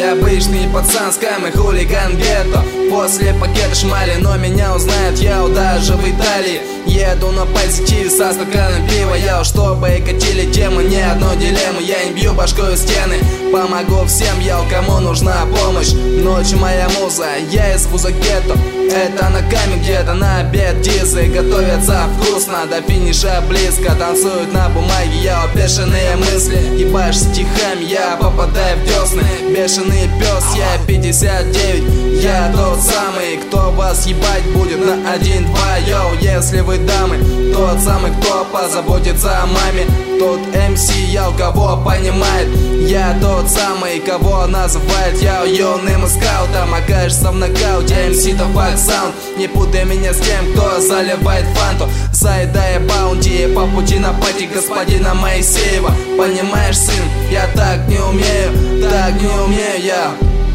Я обычный пацан, скам хулиган гетто. После пакета шмали, но меня узнают, я даже в Италии. Еду на позитиве со стаканом пива, я чтобы катили тему, ни одну дилемму. Я не бью башкой в стены, помогу всем, я кому нужна помощь. Ночь моя муза, я из вуза гетто. Это на камень где-то на обед дизы готовятся вкусно, до финиша близко. Танцуют на бумаге, я бешеные мысли. Ебашь стихами, я попадаю в десны. Бешеный пес, я 59. Я тот самый, кто вас ебать будет на 1-2. Йоу, если вы дамы, тот самый, кто позаботится о маме. Тот МС, я кого понимает. Я тот самый, кого называют я юным скаутом. Окажешься в нокауте, МС-то факт саунд. Не путай меня с тем, кто заливает фанту, заедая баунти по пути на пати господина Моисеева. Понимаешь, сын, я так не умею, я.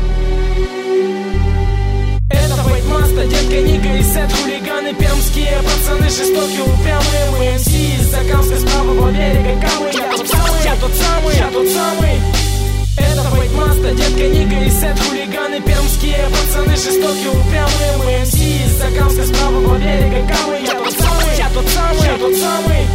Это Фейтмаста, детка Нига и Сет, хулиганы пермские, пацаны жестокие, упрямые. Мы МС из-за Камска, справа по берегу Камы. Я тот самый. Это Фейтмаста, детка Нига и Сет, хулиганы пермские, пацаны жестокие, упрямые. Мы МС из-за Камска, справа по берегу Камы. Я тот самый.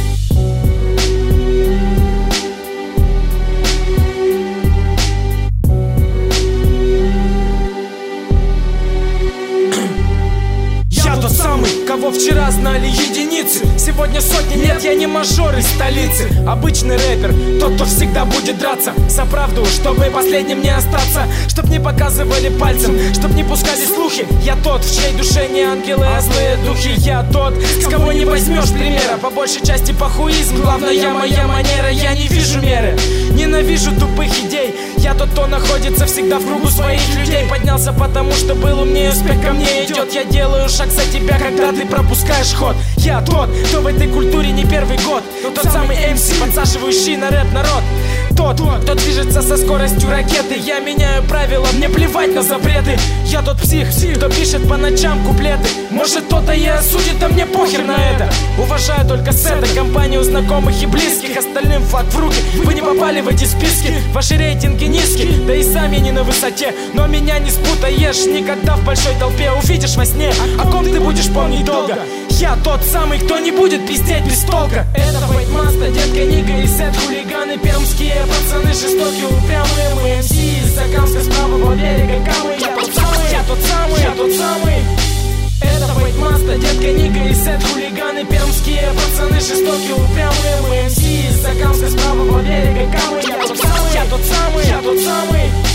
Тот самый, кого вчера знали единицы, сегодня сотни, нет, я не мажор из столицы. Обычный рэпер, тот, кто всегда будет драться за правду, чтобы последним не остаться. Чтоб не показывали пальцем, чтоб не пускали слухи. Я тот, в чьей душе не ангелы, а злые духи. Я тот, с кого не возьмешь примера, по большей части похуизм. Главная моя манера, я не вижу меры. Ненавижу тупых идей. Я тот, кто находится всегда в кругу своих людей. Поднялся потому, что был умнее, успех ко мне идет. Я делаю шаг за тебя, когда ты пропускаешь ход. Я тот, кто в этой культуре не первый год. Тот самый МС, подсаживающий на рэп народ. Тот, кто движется со скоростью ракеты. Я меняю правила, мне плевать на запреты. Я тот псих, кто пишет по ночам куплеты. Может кто-то и осудит, а мне похер на это. Уважаю только Сета, компанию знакомых и близких. Остальным флаг в руки, вы не попали в эти списки. Ваши рейтинги низкие, да и сами не на высоте. Но меня не спутаешь, никогда в большой толпе увидишь во сне, о ком ты будешь помнить долго. Я тот самый, кто не будет пиздеть без толка. Это Фейтмаста, детка Нига и Сет, хулиганы пермские, пацаны жестокие, упрямые. Мы МС из-за Камска, справа по берегу Камы. Я тот самый. Это Фейтмаста, детка Нига и Сет, хулиганы пермские, пацаны жестокие, упрямые. Мы МС из-за Камска, справа по берегу Камы. Я тот самый.